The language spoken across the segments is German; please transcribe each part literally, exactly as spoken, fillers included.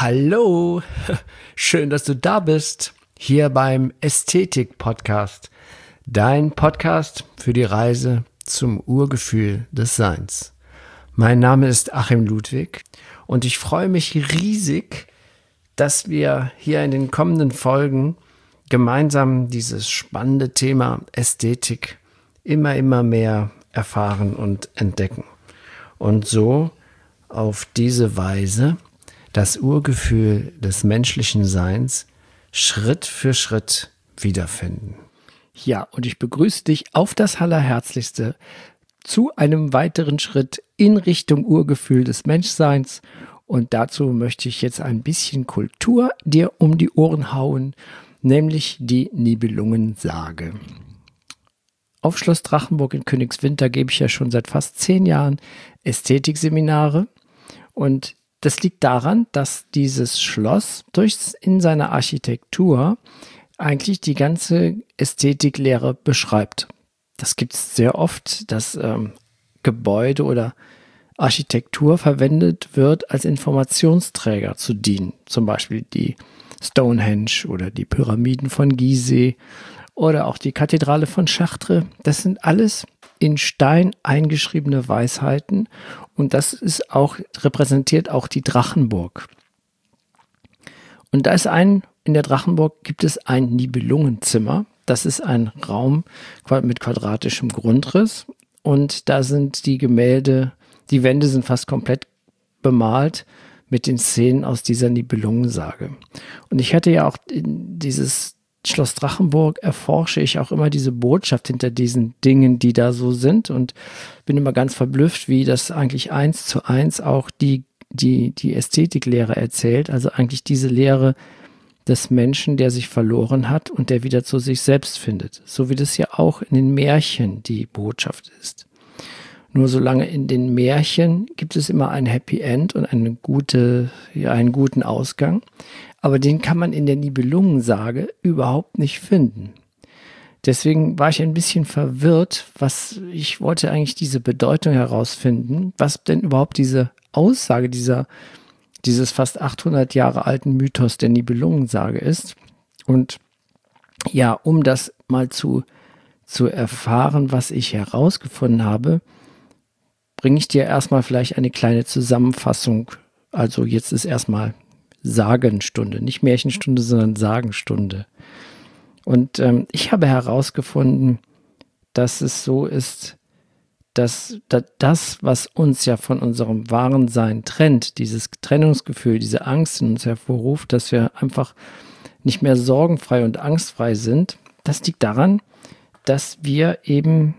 Hallo, schön, dass du da bist, hier beim Ästhetik-Podcast, dein Podcast für die Reise zum Urgefühl des Seins. Mein Name ist Achim Ludwig und ich freue mich riesig, dass wir hier in den kommenden Folgen gemeinsam dieses spannende Thema Ästhetik immer, immer mehr erfahren und entdecken und so auf diese Weise das Urgefühl des menschlichen Seins Schritt für Schritt wiederfinden. Ja, und ich begrüße dich auf das Allerherzlichste zu einem weiteren Schritt in Richtung Urgefühl des Menschseins. Und dazu möchte ich jetzt ein bisschen Kultur dir um die Ohren hauen, nämlich die Nibelungensage. Auf Schloss Drachenburg in Königswinter gebe ich ja schon seit fast zehn Jahren Ästhetikseminare und das liegt daran, dass dieses Schloss durch in seiner Architektur eigentlich die ganze Ästhetiklehre beschreibt. Das gibt es sehr oft, dass ähm, Gebäude oder Architektur verwendet wird, als Informationsträger zu dienen. Zum Beispiel die Stonehenge oder die Pyramiden von Gizeh oder auch die Kathedrale von Chartres. Das sind alles in Stein eingeschriebene Weisheiten und das ist auch, repräsentiert auch die Drachenburg. Und da ist ein, in der Drachenburg gibt es ein Nibelungenzimmer. Das ist ein Raum mit quadratischem Grundriss und da sind die Gemälde, die Wände sind fast komplett bemalt mit den Szenen aus dieser Nibelungensage. Und ich hatte ja auch in dieses Schloss Drachenburg erforsche ich auch immer diese Botschaft hinter diesen Dingen, die da so sind und bin immer ganz verblüfft, wie das eigentlich eins zu eins auch die, die, die Ästhetiklehre erzählt, also eigentlich diese Lehre des Menschen, der sich verloren hat und der wieder zu sich selbst findet, so wie das ja auch in den Märchen die Botschaft ist. Nur solange in den Märchen gibt es immer ein Happy End und eine gute, ja, einen guten Ausgang. Aber den kann man in der Nibelungensage überhaupt nicht finden. Deswegen war ich ein bisschen verwirrt, was ich wollte eigentlich diese Bedeutung herausfinden, was denn überhaupt diese Aussage dieser, dieses fast achthundert Jahre alten Mythos der Nibelungensage ist. Und ja, um das mal zu, zu erfahren, was ich herausgefunden habe, bringe ich dir erstmal vielleicht eine kleine Zusammenfassung. Also jetzt ist erstmal Sagenstunde, nicht Märchenstunde, sondern Sagenstunde. Und ähm, ich habe herausgefunden, dass es so ist, dass, dass das, was uns ja von unserem wahren Sein trennt, dieses Trennungsgefühl, diese Angst in uns hervorruft, dass wir einfach nicht mehr sorgenfrei und angstfrei sind, das liegt daran, dass wir eben,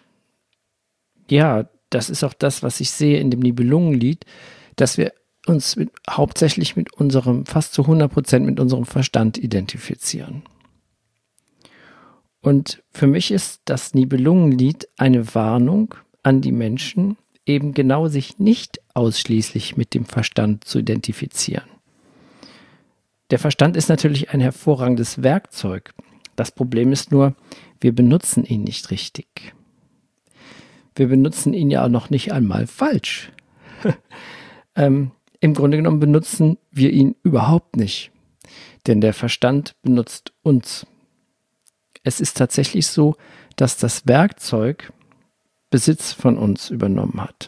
ja, das ist auch das, was ich sehe in dem Nibelungenlied, dass wir uns mit, hauptsächlich mit unserem, fast zu hundert Prozent mit unserem Verstand identifizieren. Und für mich ist das Nibelungenlied eine Warnung an die Menschen, eben genau sich nicht ausschließlich mit dem Verstand zu identifizieren. Der Verstand ist natürlich ein hervorragendes Werkzeug. Das Problem ist nur, wir benutzen ihn nicht richtig. Wir benutzen ihn ja auch noch nicht einmal falsch. ähm, Im Grunde genommen benutzen wir ihn überhaupt nicht, denn der Verstand benutzt uns. Es ist tatsächlich so, dass das Werkzeug Besitz von uns übernommen hat.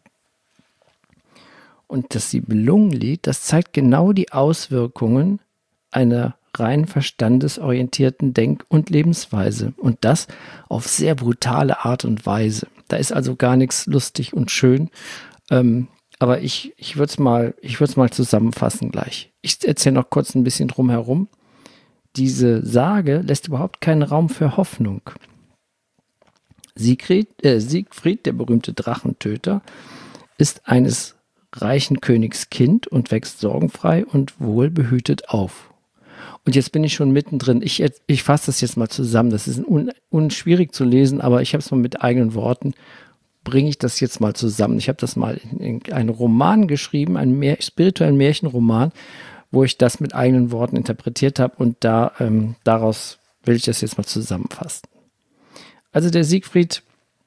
Und das Nibelungenlied, das zeigt genau die Auswirkungen einer rein verstandesorientierten Denk- und Lebensweise und das auf sehr brutale Art und Weise. Da ist also gar nichts lustig und schön, ähm, aber ich, ich würde es mal, ich würde es mal zusammenfassen gleich. Ich erzähle noch kurz ein bisschen drumherum. Diese Sage lässt überhaupt keinen Raum für Hoffnung. Siegfried, äh, Siegfried, der berühmte Drachentöter, ist eines reichen Königs Kind und wächst sorgenfrei und wohlbehütet auf. Und jetzt bin ich schon mittendrin. Ich, ich fasse das jetzt mal zusammen. Das ist un, unschwierig zu lesen, aber ich habe es mal mit eigenen Worten, bringe ich das jetzt mal zusammen. Ich habe das mal in, in einen Roman geschrieben, einen Mär, spirituellen Märchenroman, wo ich das mit eigenen Worten interpretiert habe und da ähm, daraus will ich das jetzt mal zusammenfassen. Also der Siegfried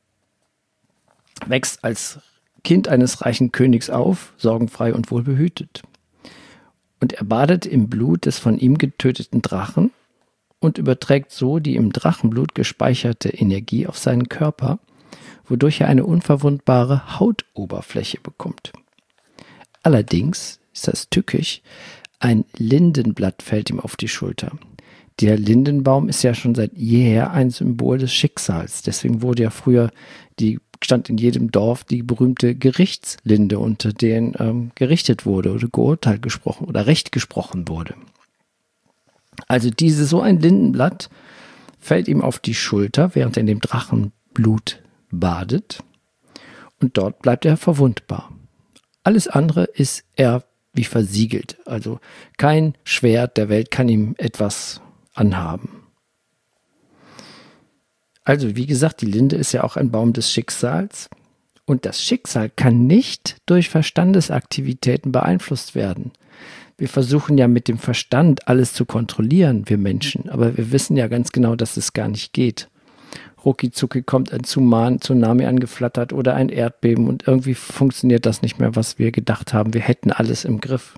wächst als Kind eines reichen Königs auf, sorgenfrei und wohlbehütet. Und er badet im Blut des von ihm getöteten Drachen und überträgt so die im Drachenblut gespeicherte Energie auf seinen Körper, wodurch er eine unverwundbare Hautoberfläche bekommt. Allerdings ist das tückisch, ein Lindenblatt fällt ihm auf die Schulter. Der Lindenbaum ist ja schon seit jeher ein Symbol des Schicksals. Deswegen wurde ja früher, die stand in jedem Dorf die berühmte Gerichtslinde, unter denen ähm, gerichtet wurde oder geurteilt gesprochen oder Recht gesprochen wurde. Also diese, so ein Lindenblatt fällt ihm auf die Schulter, während er in dem Drachenblut badet. Und dort bleibt er verwundbar. Alles andere ist er wie versiegelt. Also kein Schwert der Welt kann ihm etwas anhaben. Also wie gesagt, die Linde ist ja auch ein Baum des Schicksals. Und das Schicksal kann nicht durch Verstandesaktivitäten beeinflusst werden. Wir versuchen ja mit dem Verstand alles zu kontrollieren, wir Menschen. Aber wir wissen ja ganz genau, dass es gar nicht geht. Rucki-zucki kommt ein Tsunami angeflattert oder ein Erdbeben und irgendwie funktioniert das nicht mehr, was wir gedacht haben. Wir hätten alles im Griff.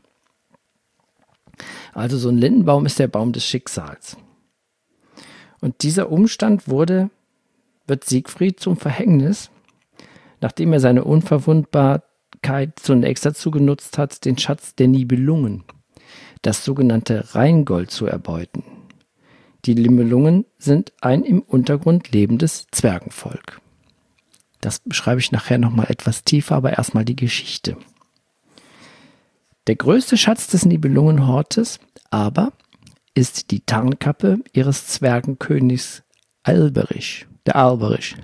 Also so ein Lindenbaum ist der Baum des Schicksals. Und dieser Umstand wurde, wird Siegfried zum Verhängnis, nachdem er seine Unverwundbarkeit zunächst dazu genutzt hat, den Schatz der Nibelungen, das sogenannte Rheingold, zu erbeuten. Die Nibelungen sind ein im Untergrund lebendes Zwergenvolk. Das beschreibe ich nachher nochmal etwas tiefer, aber erstmal die Geschichte. Der größte Schatz des Nibelungenhortes aber ist die Tarnkappe ihres Zwergenkönigs Alberich, der Alberich.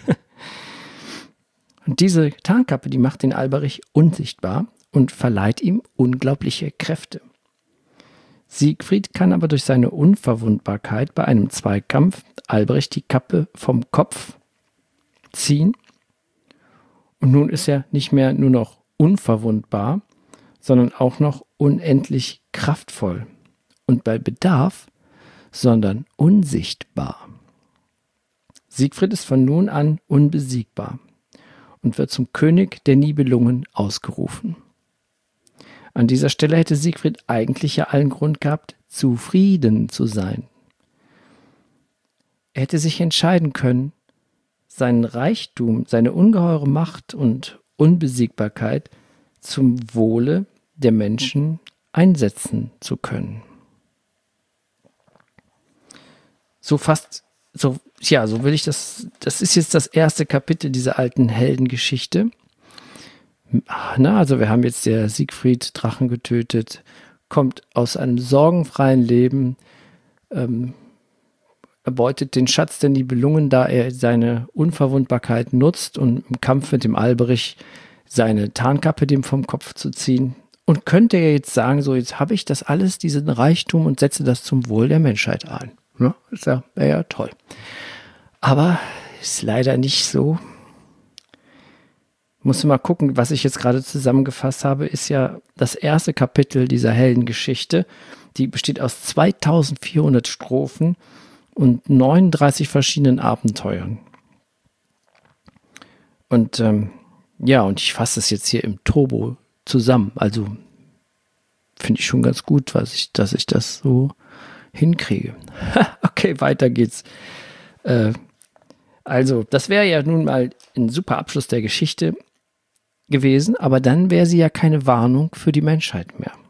Und diese Tarnkappe, die macht den Alberich unsichtbar und verleiht ihm unglaubliche Kräfte. Siegfried kann aber durch seine Unverwundbarkeit bei einem Zweikampf Alberich die Kappe vom Kopf ziehen. Und nun ist er nicht mehr nur noch unverwundbar, sondern auch noch unendlich kraftvoll. Und bei Bedarf, sondern unsichtbar. Siegfried ist von nun an unbesiegbar und wird zum König der Nibelungen ausgerufen. An dieser Stelle hätte Siegfried eigentlich ja allen Grund gehabt, zufrieden zu sein. Er hätte sich entscheiden können, seinen Reichtum, seine ungeheure Macht und Unbesiegbarkeit zum Wohle der Menschen einsetzen zu können. So fast, so, ja, so will ich das, das ist jetzt das erste Kapitel dieser alten Heldengeschichte. Na, also wir haben jetzt der Siegfried Drachen getötet, kommt aus einem sorgenfreien Leben, ähm, erbeutet den Schatz der Nibelungen, da er seine Unverwundbarkeit nutzt, um im Kampf mit dem Alberich seine Tarnkappe dem vom Kopf zu ziehen. Und könnte er jetzt sagen, so jetzt habe ich das alles, diesen Reichtum und setze das zum Wohl der Menschheit ein. Ja, das wäre ja toll. Aber ist leider nicht so. Muss mal gucken, was ich jetzt gerade zusammengefasst habe, ist ja das erste Kapitel dieser Heldengeschichte. Die besteht aus zweitausendvierhundert Strophen und neununddreißig verschiedenen Abenteuern. Und ähm, ja, und ich fasse es jetzt hier im Turbo zusammen. Also finde ich schon ganz gut, was ich, dass ich das so hinkriege. Okay, weiter geht's. Äh, also, das wäre ja nun mal ein super Abschluss der Geschichte gewesen, aber dann wäre sie ja keine Warnung für die Menschheit mehr.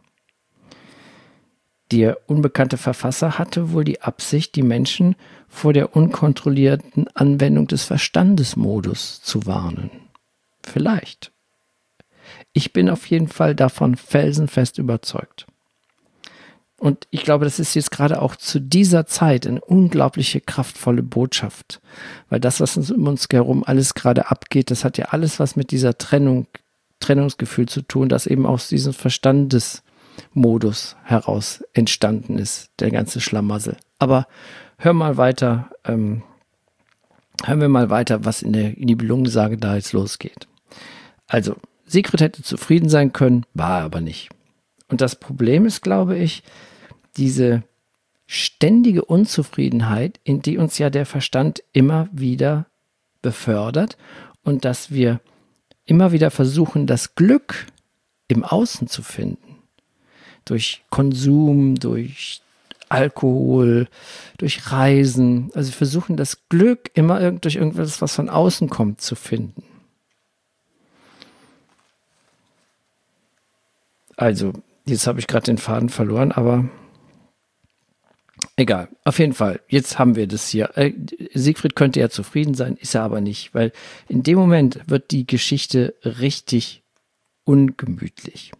Der unbekannte Verfasser hatte wohl die Absicht, die Menschen vor der unkontrollierten Anwendung des Verstandesmodus zu warnen. Vielleicht. Ich bin auf jeden Fall davon felsenfest überzeugt. Und ich glaube, das ist jetzt gerade auch zu dieser Zeit eine unglaubliche, kraftvolle Botschaft. Weil das, was uns um uns herum alles gerade abgeht, das hat ja alles was mit dieser Trennung, Trennungsgefühl zu tun, das eben aus diesem Verstandesmodus heraus entstanden ist, der ganze Schlamassel. Aber hör mal weiter, ähm, hören wir mal weiter, was in der Nibelungensage da jetzt losgeht. Also, Siegfried hätte zufrieden sein können, war er aber nicht. Und das Problem ist, glaube ich, diese ständige Unzufriedenheit, in die uns ja der Verstand immer wieder befördert und dass wir immer wieder versuchen, das Glück im Außen zu finden. durch Konsum, durch Alkohol, durch Reisen. Also sie versuchen das Glück immer irgend, durch irgendwas, was von außen kommt, zu finden. Also, jetzt habe ich gerade den Faden verloren, aber egal. Auf jeden Fall, jetzt haben wir das hier. Äh, Siegfried könnte ja zufrieden sein, ist er aber nicht, weil in dem Moment wird die Geschichte richtig ungemütlich.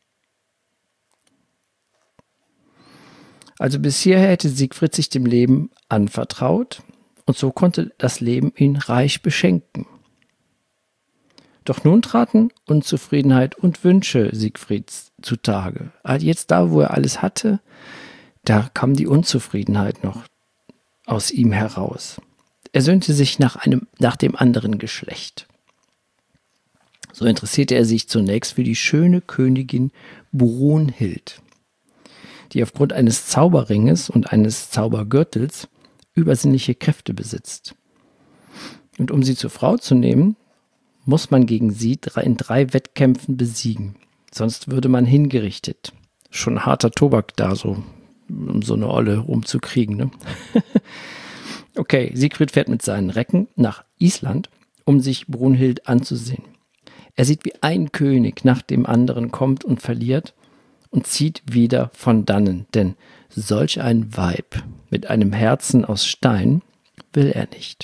Also bis hierher hätte Siegfried sich dem Leben anvertraut und so konnte das Leben ihn reich beschenken. Doch nun traten Unzufriedenheit und Wünsche Siegfrieds zutage. Jetzt da, wo er alles hatte, da kam die Unzufriedenheit noch aus ihm heraus. Er söhnte sich nach einem, nach dem anderen Geschlecht. So interessierte er sich zunächst für die schöne Königin Brunhild, die aufgrund eines Zauberringes und eines Zaubergürtels übersinnliche Kräfte besitzt. Und um sie zur Frau zu nehmen, muss man gegen sie in drei Wettkämpfen besiegen. Sonst würde man hingerichtet. Schon harter Tobak da, so, um so eine Olle rumzukriegen. Ne? Okay, Siegfried fährt mit seinen Recken nach Island, um sich Brunhild anzusehen. Er sieht, wie ein König nach dem anderen kommt und verliert und zieht wieder von dannen, denn solch ein Weib mit einem Herzen aus Stein will er nicht.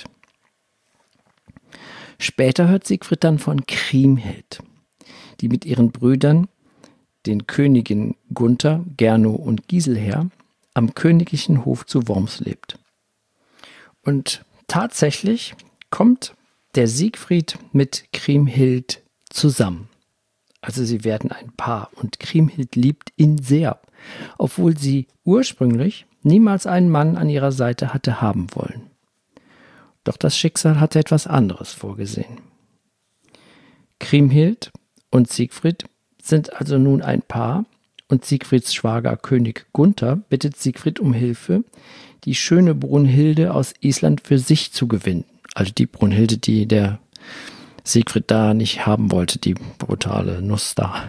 Später hört Siegfried dann von Kriemhild, die mit ihren Brüdern, den Königen Gunther, Gernot und Giselher, am königlichen Hof zu Worms lebt. Und tatsächlich kommt der Siegfried mit Kriemhild zusammen. Also sie werden ein Paar und Kriemhild liebt ihn sehr, obwohl sie ursprünglich niemals einen Mann an ihrer Seite hatte haben wollen. Doch das Schicksal hatte etwas anderes vorgesehen. Kriemhild und Siegfried sind also nun ein Paar und Siegfrieds Schwager König Gunther bittet Siegfried um Hilfe, die schöne Brunhilde aus Island für sich zu gewinnen. Also die Brunhilde, die der Siegfried da nicht haben wollte, die brutale Nuss da.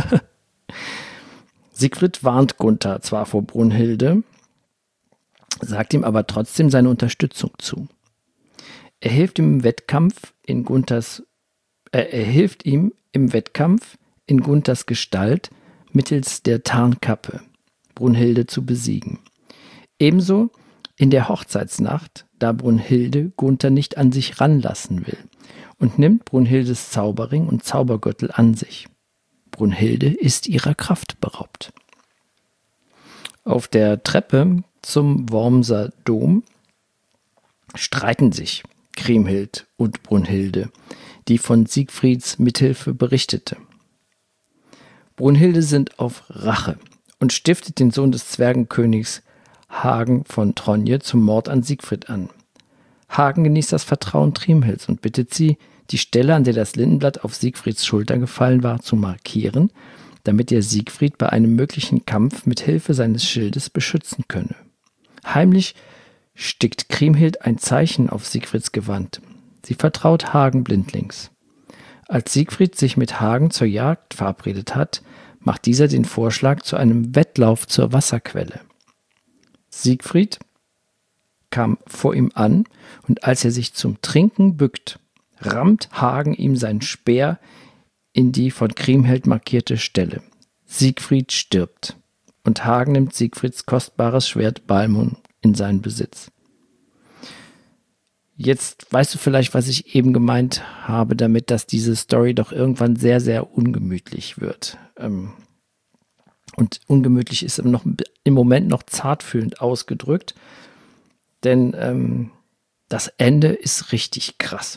Siegfried warnt Gunther zwar vor Brunhilde, sagt ihm aber trotzdem seine Unterstützung zu. Er hilft ihm im Wettkampf in Gunthers, äh, er hilft ihm im Wettkampf in Gunthers Gestalt mittels der Tarnkappe Brunhilde zu besiegen. Ebenso in der Hochzeitsnacht, da Brunhilde Gunther nicht an sich ranlassen will und nimmt Brunhildes Zauberring und Zaubergürtel an sich. Brunhilde ist ihrer Kraft beraubt. Auf der Treppe zum Wormser Dom streiten sich Kriemhild und Brunhilde, die von Siegfrieds Mithilfe berichtete. Brunhilde sinnt auf Rache und stiftet den Sohn des Zwergenkönigs Hagen von Tronje zum Mord an Siegfried an. Hagen genießt das Vertrauen Kriemhilds und bittet sie, die Stelle, an der das Lindenblatt auf Siegfrieds Schulter gefallen war, zu markieren, damit er Siegfried bei einem möglichen Kampf mit Hilfe seines Schildes beschützen könne. Heimlich stickt Kriemhild ein Zeichen auf Siegfrieds Gewand. Sie vertraut Hagen blindlings. Als Siegfried sich mit Hagen zur Jagd verabredet hat, macht dieser den Vorschlag zu einem Wettlauf zur Wasserquelle. Siegfried kam vor ihm an und als er sich zum Trinken bückt, rammt Hagen ihm sein Speer in die von Kriemhild markierte Stelle. Siegfried stirbt und Hagen nimmt Siegfrieds kostbares Schwert Balmung in seinen Besitz. Jetzt weißt du vielleicht, was ich eben gemeint habe damit, dass diese Story doch irgendwann sehr, sehr ungemütlich wird. Und ungemütlich ist noch im Moment noch zartfühlend ausgedrückt, denn ähm, das Ende ist richtig krass.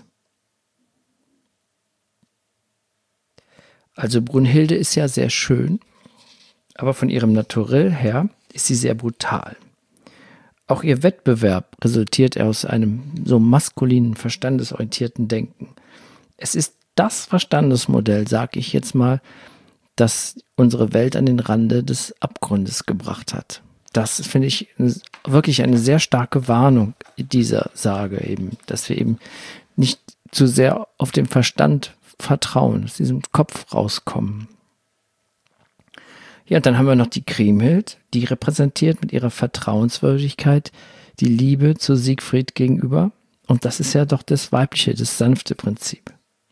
Also Brunhilde ist ja sehr schön, aber von ihrem Naturell her ist sie sehr brutal. Auch ihr Wettbewerb resultiert aus einem so maskulinen, verstandesorientierten Denken. Es ist das Verstandesmodell, sage ich jetzt mal, das unsere Welt an den Rande des Abgrundes gebracht hat. Das finde ich wirklich eine sehr starke Warnung dieser Sage eben, dass wir eben nicht zu sehr auf den Verstand vertrauen, aus diesem Kopf rauskommen. Ja, dann haben wir noch die Kriemhild, die repräsentiert mit ihrer Vertrauenswürdigkeit die Liebe zu Siegfried gegenüber. Und das ist ja doch das weibliche, das sanfte Prinzip.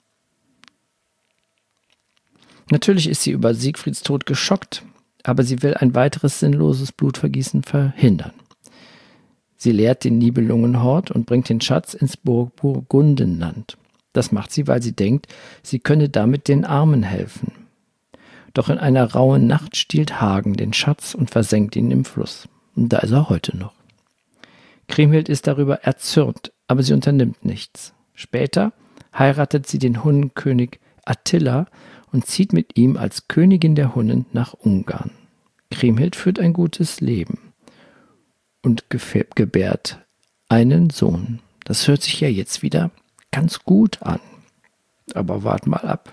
Natürlich ist sie über Siegfrieds Tod geschockt, aber sie will ein weiteres sinnloses Blutvergießen verhindern. Sie leert den Nibelungenhort und bringt den Schatz ins Burg Burgundenland. Das macht sie, weil sie denkt, sie könne damit den Armen helfen. Doch in einer rauen Nacht stiehlt Hagen den Schatz und versenkt ihn im Fluss. Und da ist er heute noch. Kriemhild ist darüber erzürnt, aber sie unternimmt nichts. Später heiratet sie den Hunnenkönig Attila und zieht mit ihm als Königin der Hunnen nach Ungarn. Kriemhild führt ein gutes Leben und gebärt einen Sohn. Das hört sich ja jetzt wieder ganz gut an. Aber wart mal ab.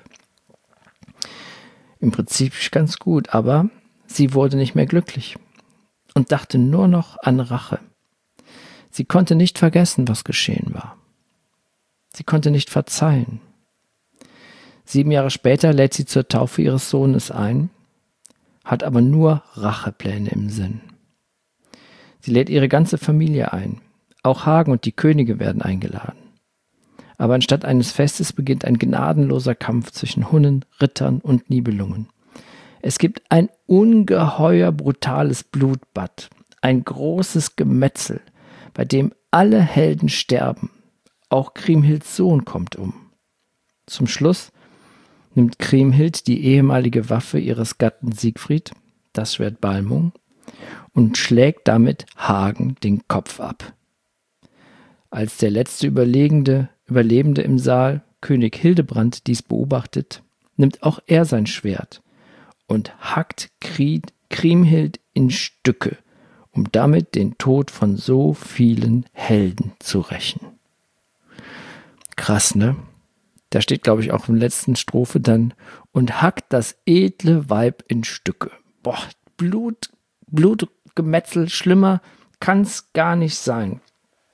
Im Prinzip ganz gut, aber sie wurde nicht mehr glücklich und dachte nur noch an Rache. Sie konnte nicht vergessen, was geschehen war. Sie konnte nicht verzeihen. Sieben Jahre später lädt sie zur Taufe ihres Sohnes ein, hat aber nur Rachepläne im Sinn. Sie lädt ihre ganze Familie ein. Auch Hagen und die Könige werden eingeladen. Aber anstatt eines Festes beginnt ein gnadenloser Kampf zwischen Hunnen, Rittern und Nibelungen. Es gibt ein ungeheuer brutales Blutbad, ein großes Gemetzel, bei dem alle Helden sterben. Auch Kriemhilds Sohn kommt um. Zum Schluss nimmt Kriemhild die ehemalige Waffe ihres Gatten Siegfried, das Schwert Balmung, und schlägt damit Hagen den Kopf ab. Als der letzte Überlegende, Überlebende im Saal, König Hildebrand, dies beobachtet, nimmt auch er sein Schwert und hackt Kriemhild in Stücke, um damit den Tod von so vielen Helden zu rächen. Krass, ne? Da steht, glaube ich, auch in der letzten Strophe dann, und hackt das edle Weib in Stücke. Boah, Blut, Blutgemetzel, schlimmer kann's gar nicht sein.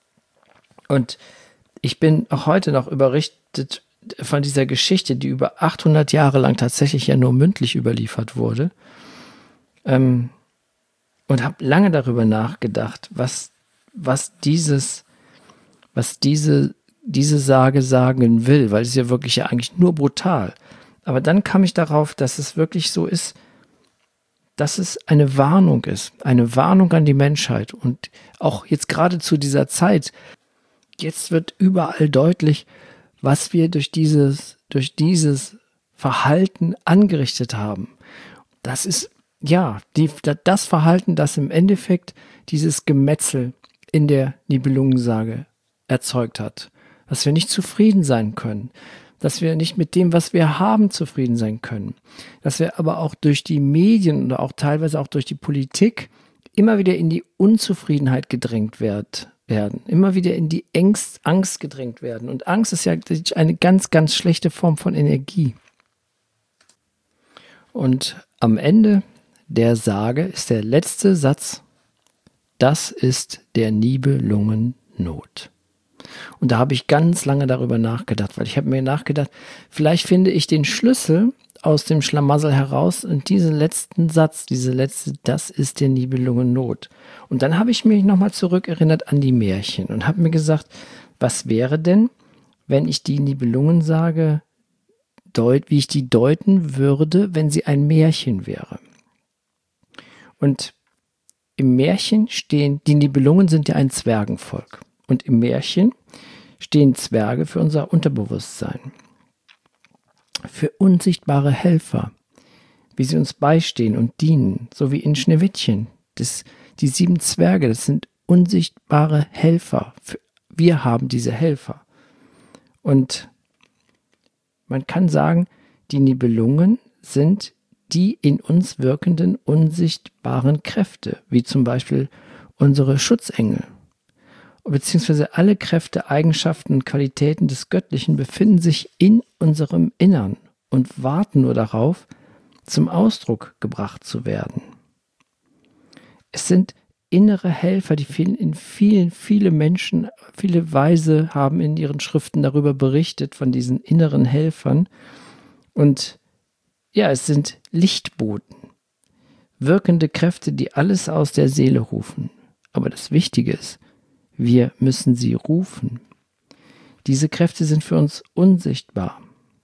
Und ich bin auch heute noch überrichtet von dieser Geschichte, die über achthundert Jahre lang tatsächlich ja nur mündlich überliefert wurde. Ähm, und habe lange darüber nachgedacht, was, was dieses, was diese diese Sage sagen will, weil es ja wirklich ja eigentlich nur brutal. Aber dann kam ich darauf, dass es wirklich so ist, dass es eine Warnung ist, eine Warnung an die Menschheit. Und auch jetzt gerade zu dieser Zeit, jetzt wird überall deutlich, was wir durch dieses, durch dieses Verhalten angerichtet haben. Das ist, ja, die, das Verhalten, das im Endeffekt dieses Gemetzel in der Nibelungensage erzeugt hat. Dass wir nicht zufrieden sein können, dass wir nicht mit dem, was wir haben, zufrieden sein können, dass wir aber auch durch die Medien oder auch teilweise auch durch die Politik immer wieder in die Unzufriedenheit gedrängt werd, werden, immer wieder in die Angst, Angst gedrängt werden. Und Angst ist ja eine ganz, ganz schlechte Form von Energie. Und am Ende der Sage ist der letzte Satz, das ist der Nibelungennot. Und da habe ich ganz lange darüber nachgedacht, weil ich habe mir nachgedacht, vielleicht finde ich den Schlüssel aus dem Schlamassel heraus und diesen letzten Satz, diese letzte, das ist der Nibelungennot. Und dann habe ich mich nochmal zurückerinnert an die Märchen und habe mir gesagt, was wäre denn, wenn ich die Nibelungensage, deut, wie ich die deuten würde, wenn sie ein Märchen wäre. Und im Märchen stehen, die Nibelungen sind ja ein Zwergenvolk. Und im Märchen stehen Zwerge für unser Unterbewusstsein, für unsichtbare Helfer, wie sie uns beistehen und dienen, so wie in Schneewittchen. Das, die sieben Zwerge, das sind unsichtbare Helfer. Wir haben diese Helfer. Und man kann sagen, die Nibelungen sind die in uns wirkenden unsichtbaren Kräfte, wie zum Beispiel unsere Schutzengel. Beziehungsweise alle Kräfte, Eigenschaften und Qualitäten des Göttlichen befinden sich in unserem Innern und warten nur darauf, zum Ausdruck gebracht zu werden. Es sind innere Helfer, die vielen, in vielen, viele Menschen, viele Weise haben in ihren Schriften darüber berichtet, von diesen inneren Helfern. Und ja, es sind Lichtboten. wirkende Kräfte, die alles aus der Seele rufen. Aber das Wichtige ist, wir müssen sie rufen. Diese Kräfte sind für uns unsichtbar.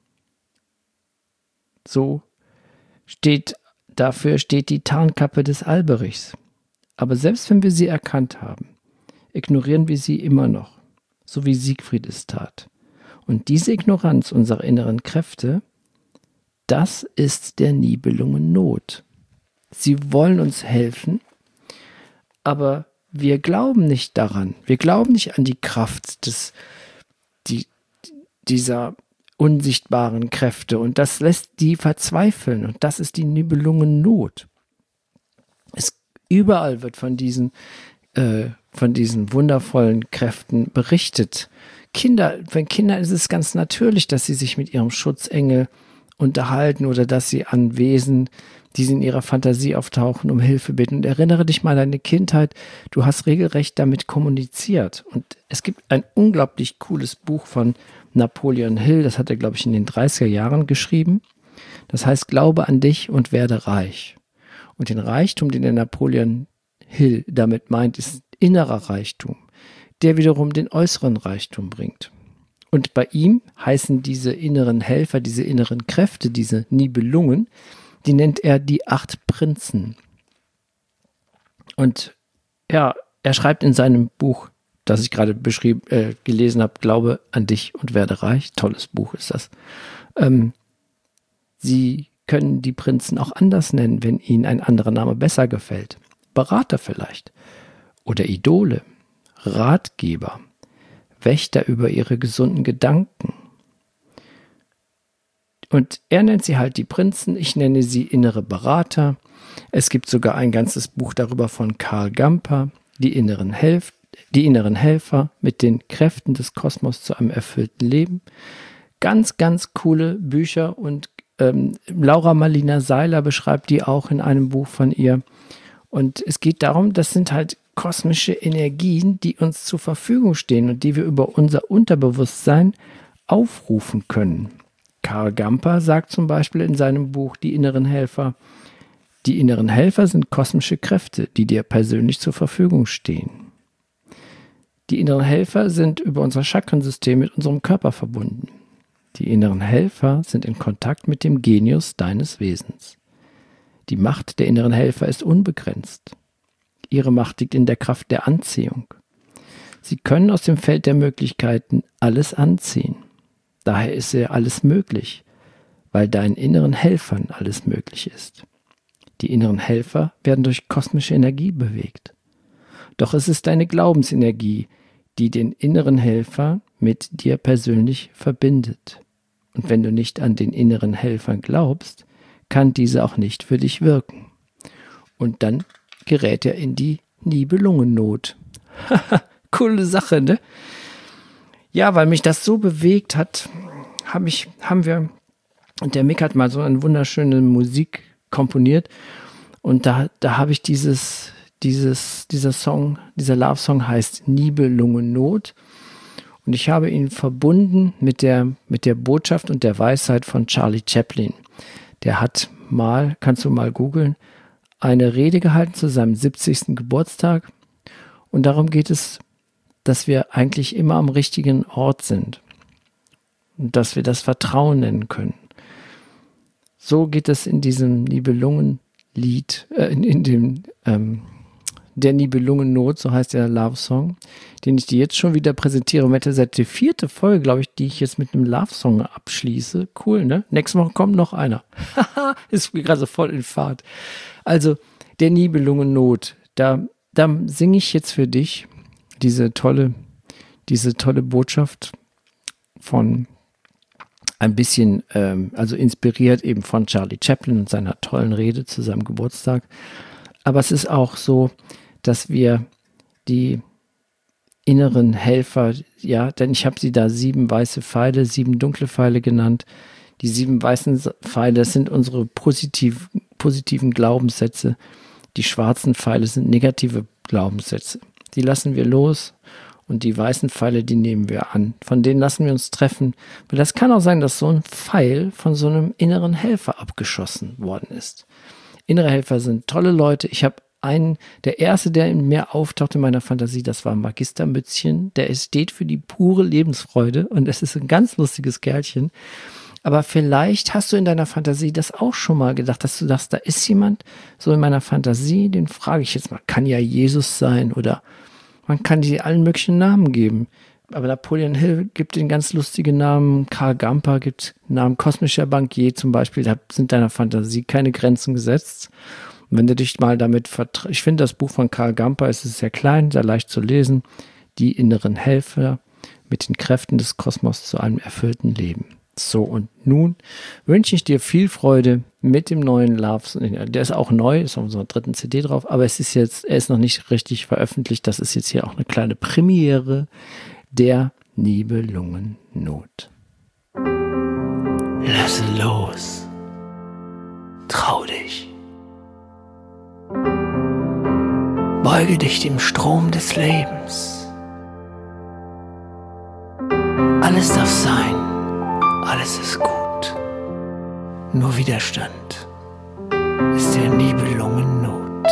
So steht, dafür steht die Tarnkappe des Alberichs. Aber selbst wenn wir sie erkannt haben, ignorieren wir sie immer noch, so wie Siegfried es tat. Und diese Ignoranz unserer inneren Kräfte, das ist der Nibelungen-Not. Sie wollen uns helfen, aber wir glauben nicht daran. Wir glauben nicht an die Kraft des, die, dieser unsichtbaren Kräfte. Und das lässt die verzweifeln. Und das ist die Nibelungen-Not. Es, überall wird von diesen, äh, von diesen wundervollen Kräften berichtet. Kinder, wenn Kinder ist es ganz natürlich, dass sie sich mit ihrem Schutzengel unterhalten oder dass sie an Wesen, die sie in ihrer Fantasie auftauchen, um Hilfe bitten. Und erinnere dich mal an deine Kindheit, du hast regelrecht damit kommuniziert. Und es gibt ein unglaublich cooles Buch von Napoleon Hill, das hat er, glaube ich, in den dreißiger Jahren geschrieben. Das heißt, Glaube an dich und werde reich. Und den Reichtum, den der Napoleon Hill damit meint, ist innerer Reichtum, der wiederum den äußeren Reichtum bringt. Und bei ihm heißen diese inneren Helfer, diese inneren Kräfte, diese Nibelungen, die nennt er die acht Prinzen. Und ja, er schreibt in seinem Buch, das ich gerade beschrieben, äh, gelesen habe, Glaube an dich und werde reich. Tolles Buch ist das. Ähm, sie können die Prinzen auch anders nennen, wenn ihnen ein anderer Name besser gefällt. Berater vielleicht. Oder Idole. Ratgeber. Wächter über ihre gesunden Gedanken. Und er nennt sie halt die Prinzen, ich nenne sie innere Berater. Es gibt sogar ein ganzes Buch darüber von Karl Gamper, die inneren, Helf die inneren Helfer mit den Kräften des Kosmos zu einem erfüllten Leben. Ganz, ganz coole Bücher und ähm, Laura Marlina Seiler beschreibt die auch in einem Buch von ihr. Und es geht darum, das sind halt kosmische Energien, die uns zur Verfügung stehen und die wir über unser Unterbewusstsein aufrufen können. Karl Gamper sagt zum Beispiel in seinem Buch Die inneren Helfer, die inneren Helfer sind kosmische Kräfte, die dir persönlich zur Verfügung stehen. Die inneren Helfer sind über unser Chakrensystem mit unserem Körper verbunden. Die inneren Helfer sind in Kontakt mit dem Genius deines Wesens. Die Macht der inneren Helfer ist unbegrenzt. Ihre Macht liegt in der Kraft der Anziehung. Sie können aus dem Feld der Möglichkeiten alles anziehen. Daher ist ja alles möglich, weil deinen inneren Helfern alles möglich ist. Die inneren Helfer werden durch kosmische Energie bewegt. Doch es ist deine Glaubensenergie, die den inneren Helfer mit dir persönlich verbindet. Und wenn du nicht an den inneren Helfern glaubst, kann diese auch nicht für dich wirken. Und dann gerät er in die Nibelungennot. Coole Sache, ne? Ja, weil mich das so bewegt hat, hab ich, haben wir, und der Mick hat mal so eine wunderschöne Musik komponiert und da, da habe ich dieses, dieses, dieser Song, dieser Love-Song heißt Nibelungennot und ich habe ihn verbunden mit der, mit der Botschaft und der Weisheit von Charlie Chaplin. Der hat mal, kannst du mal googeln, eine Rede gehalten zu seinem siebzigsten Geburtstag und darum geht es, dass wir eigentlich immer am richtigen Ort sind und dass wir das Vertrauen nennen können. So geht es in diesem Nibelungenlied, äh, in, in dem ähm, der Nibelungennot, so heißt der Love-Song, den ich dir jetzt schon wieder präsentiere. Und seit der vierte Folge, glaube ich, die ich jetzt mit einem Love-Song abschließe. Cool, ne? Nächste Woche kommt noch einer. Haha, ist gerade so voll in Fahrt. Also, der Nibelungennot, da, da singe ich jetzt für dich diese tolle, diese tolle Botschaft von ein bisschen, ähm, also inspiriert eben von Charlie Chaplin und seiner tollen Rede zu seinem Geburtstag. Aber es ist auch so, dass wir die inneren Helfer, ja, denn ich habe sie da sieben weiße Pfeile, sieben dunkle Pfeile genannt. Die sieben weißen Pfeile, das sind unsere positiv, positiven Glaubenssätze. Die schwarzen Pfeile sind negative Glaubenssätze. Die lassen wir los und die weißen Pfeile, die nehmen wir an. Von denen lassen wir uns treffen. Weil das kann auch sein, dass so ein Pfeil von so einem inneren Helfer abgeschossen worden ist. Innere Helfer sind tolle Leute. Ich habe einen, der erste, der in mir auftaucht in meiner Fantasie, das war Magister Mützchen. Der steht für die pure Lebensfreude und es ist ein ganz lustiges Kerlchen. Aber vielleicht hast du in deiner Fantasie das auch schon mal gedacht, dass du sagst, da ist jemand so in meiner Fantasie, den frage ich jetzt mal, kann ja Jesus sein oder man kann die allen möglichen Namen geben. Aber Napoleon Hill gibt den ganz lustigen Namen, Karl Gamper gibt den Namen kosmischer Bankier zum Beispiel, da sind deiner Fantasie keine Grenzen gesetzt. Und wenn du dich mal damit vertraust, ich finde das Buch von Karl Gamper, es ist sehr klein, sehr leicht zu lesen, die inneren Helfer mit den Kräften des Kosmos zu einem erfüllten Leben. So, und nun wünsche ich dir viel Freude mit dem neuen Love. Der ist auch neu, ist auf unserer dritten C D drauf, aber es ist jetzt, er ist noch nicht richtig veröffentlicht. Das ist jetzt hier auch eine kleine Premiere der Nibelungennot. Lasse los. Trau dich. Beuge dich dem Strom des Lebens. Alles darf sein. Alles ist gut. Nur Widerstand ist der Nibelungennot.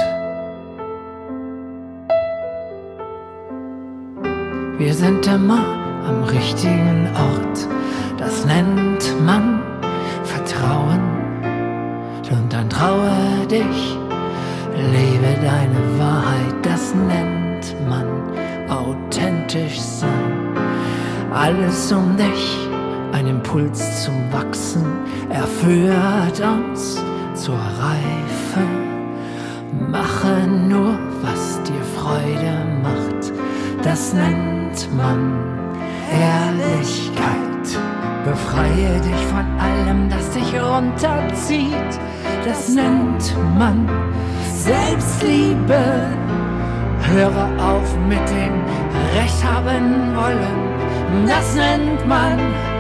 Wir sind immer am richtigen Ort. Das nennt man Vertrauen. Und dann traue dich, lebe deine Wahrheit. Das nennt man authentisch sein. Alles um dich. Ein Impuls zum Wachsen, er führt uns zur Reife. Mache nur, was dir Freude macht, das nennt man Ehrlichkeit. Befreie dich von allem, das dich runterzieht, das nennt man Selbstliebe. Höre auf mit dem Recht haben wollen, das nennt man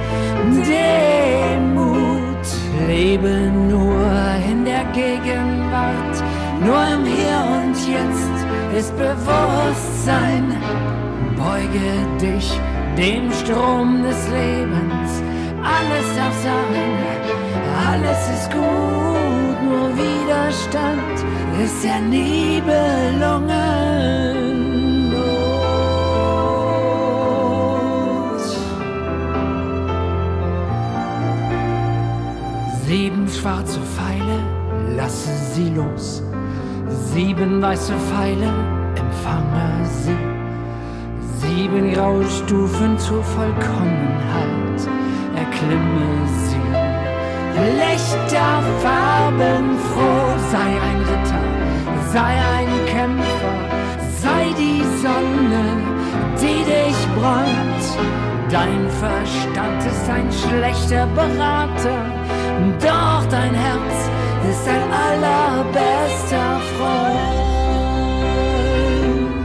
Demut. Lebe nur in der Gegenwart, nur im Hier und Jetzt ist Bewusstsein. Beuge dich dem Strom des Lebens, alles darf sein, alles ist gut, nur Widerstand ist der Nibelungen. Sieben schwarze Pfeile, lasse sie los. Sieben weiße Pfeile, empfange sie. Sieben graue Stufen zur Vollkommenheit, erklimme sie. Lichter, farbenfroh, sei ein Ritter, sei ein Kämpfer, sei die Sonne, die dich bräunt. Dein Verstand ist ein schlechter Berater, doch dein Herz ist dein allerbester Freund.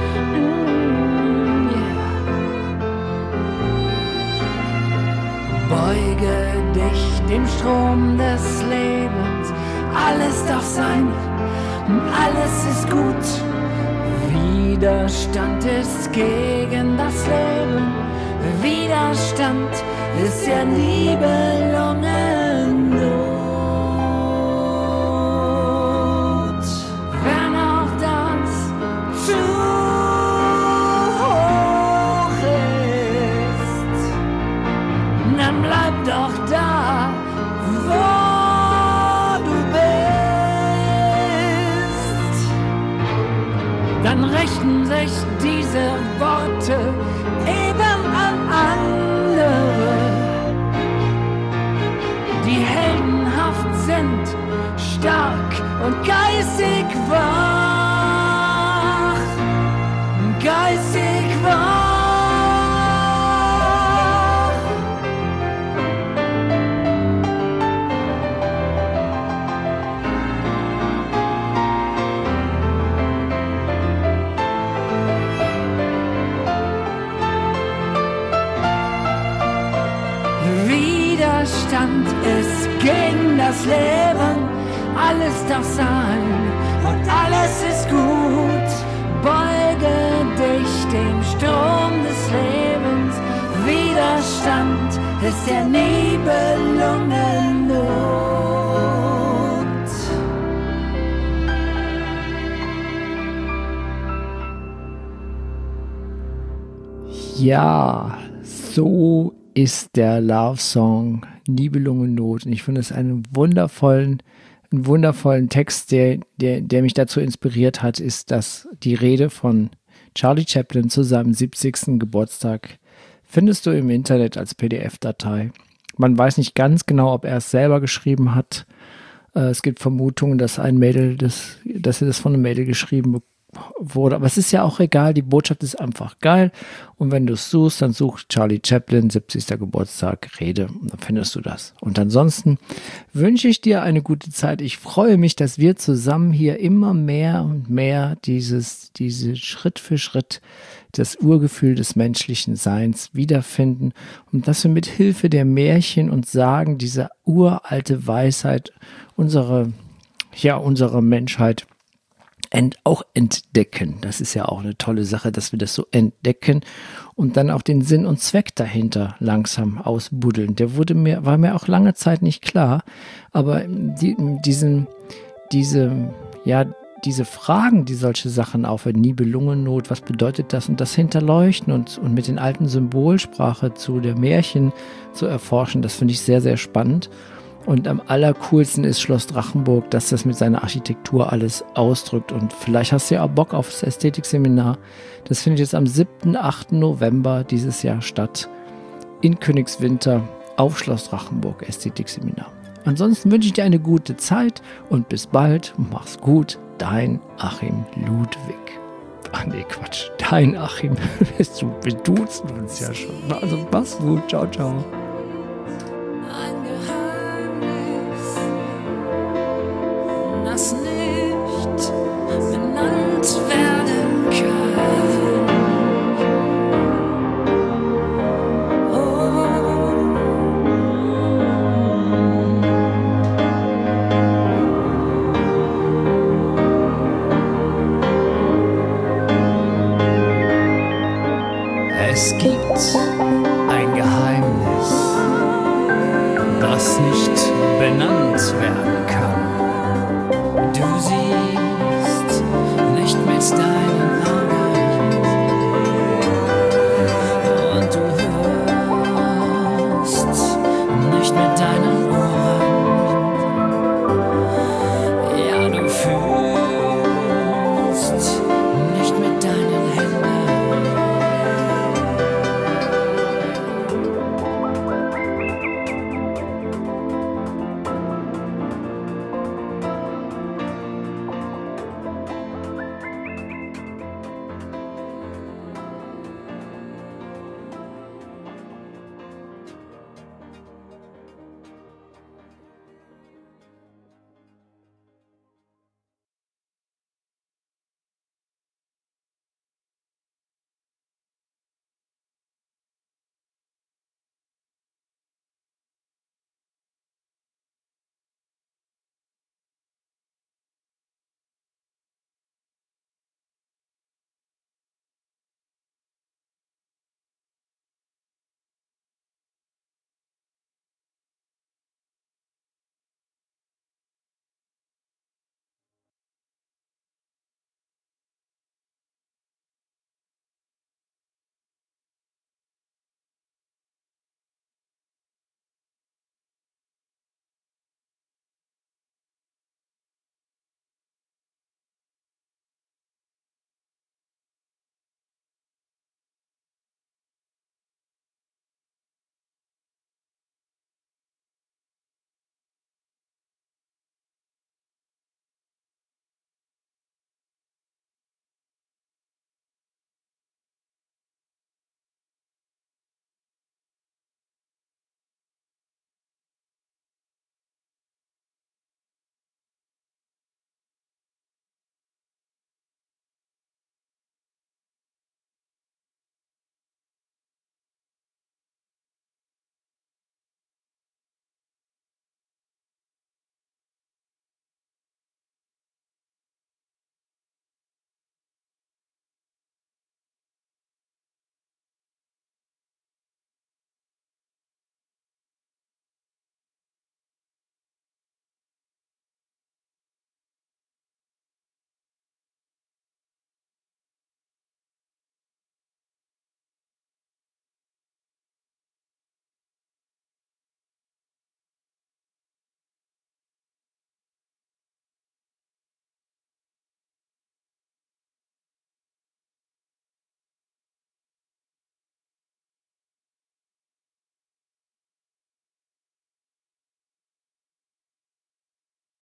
Mm, yeah. Beuge dich dem Strom des Lebens, alles darf sein, alles ist gut. Widerstand ist gegen das Leben, Widerstand ist der Nibelungennot. Wenn auch das zu hoch ist, dann bleib doch da, wo du bist. Dann richten sich diese Worte eben an andere, die heldenhaft sind, stark und geistig wach, geistig wach. Widerstand ist gegen das Leben, alles darf sein und alles ist gut. Beuge dich dem Strom des Lebens, Widerstand ist der Nibelungennot. Ja, so ist der Love-Song Nibelungennot. Und ich finde es einen wundervollen, einen wundervollen Text, der, der, der mich dazu inspiriert hat, ist das die Rede von Charlie Chaplin zu seinem siebzigsten Geburtstag. Findest du im Internet als P D F-Datei. Man weiß nicht ganz genau, ob er es selber geschrieben hat. Äh, es gibt Vermutungen, dass ein Mädel, das, dass er das von einem Mädel geschrieben bekommen wurde, aber es ist ja auch egal, die Botschaft ist einfach geil und wenn du es suchst, dann such Charlie Chaplin, siebzigster Geburtstag, Rede und dann findest du das. Und ansonsten wünsche ich dir eine gute Zeit. Ich freue mich, dass wir zusammen hier immer mehr und mehr dieses, diese Schritt für Schritt das Urgefühl des menschlichen Seins wiederfinden und dass wir mit Hilfe der Märchen und Sagen diese uralte Weisheit unsere, ja, unserer Menschheit Ent, auch entdecken. Das ist ja auch eine tolle Sache, dass wir das so entdecken und dann auch den Sinn und Zweck dahinter langsam ausbuddeln. Der wurde mir, war mir auch lange Zeit nicht klar, aber die, diesen, diese, ja, diese Fragen, die solche Sachen aufwerfen, Nibelungennot, was bedeutet das und das hinterleuchten und, und mit den alten Symbolsprache zu der Märchen zu erforschen, das finde ich sehr, sehr spannend. Und am allercoolsten ist Schloss Drachenburg, dass das mit seiner Architektur alles ausdrückt. Und vielleicht hast du ja auch Bock auf das Ästhetikseminar. Das findet jetzt am siebten, achten November dieses Jahr statt. In Königswinter auf Schloss Drachenburg Ästhetikseminar. Ansonsten wünsche ich dir eine gute Zeit und bis bald. Mach's gut. Dein Achim Ludwig. Ach nee, Quatsch. Dein Achim. Wir duzen uns ja schon. Also mach's gut. Ciao, ciao. Das nicht benannt werden kann. Oh. Es gibt ein Geheimnis, das nicht benannt werden kann. Du siehst nicht mit deinem